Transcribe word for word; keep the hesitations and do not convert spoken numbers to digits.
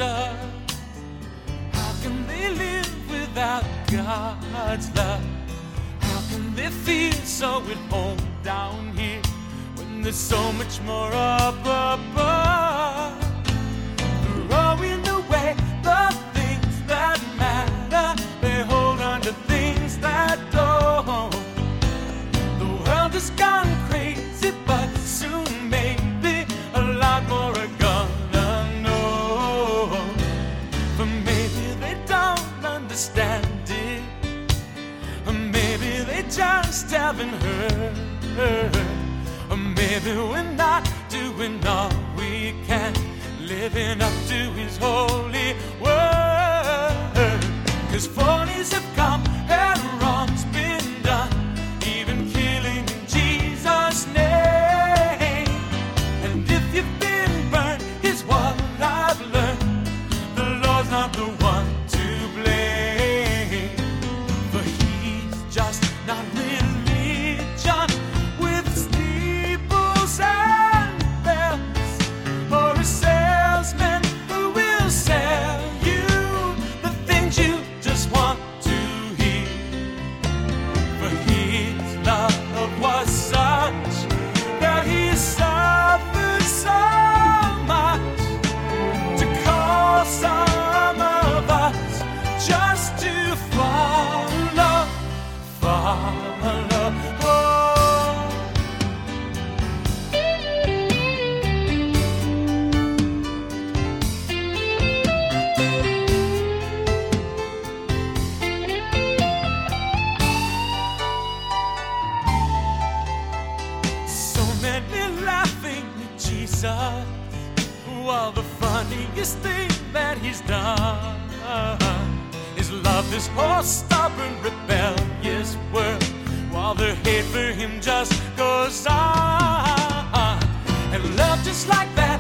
Jesus. How can they live without God's love? How can they feel so at home down here when there's so much more up above? Throwing away the things that matter, they hold on to things that don't. The world has gone crazy, but soon maybe a lot more are gonna know. For maybe they don't understand it, or maybe they just haven't heard, or maybe we're not doing all we can, living up to His holy word. 'Cause follies have come and wrong's been done, even killing in Jesus' name. And if you've been burned, here's what I've learned: the Lord's not the one to blame, for He's just not religion with steeples and bells, or a salesman who will sell you the things you just want to hear. For His love was such that He suffered so much to call some of us just to follow, follow. Oh. So many laughing at Jesus, while the funniest thing that He's done is love this poor, stubborn, rebellious world, while their hate for Him just goes on. And love just like that